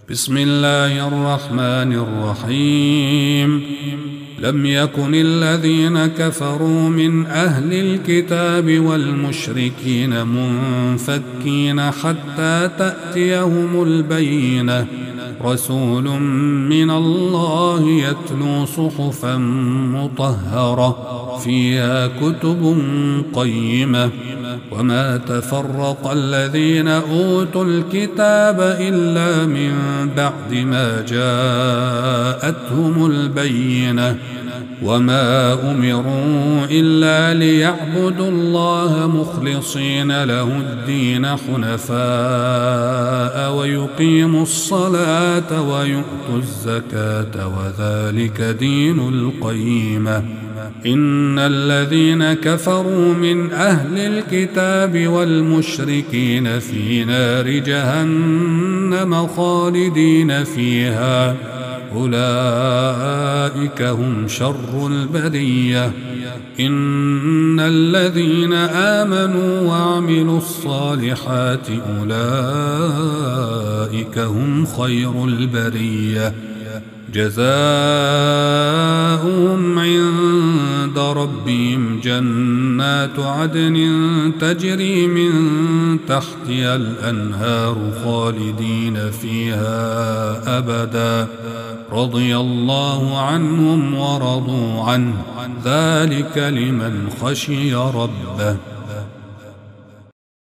بسم الله الرحمن الرحيم. لم يكن الذين كفروا من أهل الكتاب والمشركين منفكين حتى تأتيهم البينة، رسول من الله يتلو صحفا مطهرة فيها كتب قيمة، وما تفرق الذين أوتوا الكتاب إلا من بعد ما جاءتهم البينة، وما أمروا إلا ليعبدوا الله مخلصين له الدين حنفاء ويقيموا الصلاة ويؤتوا الزكاة وذلك دين القيمة. إن الذين كفروا من أهل الكتاب والمشركين في نار جهنم خالدين فيها، أولئك هم شر البرية. إن الذين آمنوا وعملوا الصالحات أولئك هم خير البرية، جزاؤهم عند ربهم جنات عدن تجري من تحتها الأنهار خالدين فيها أبدا، رضي الله عنهم ورضوا عنه، ذلك لمن خشي ربه.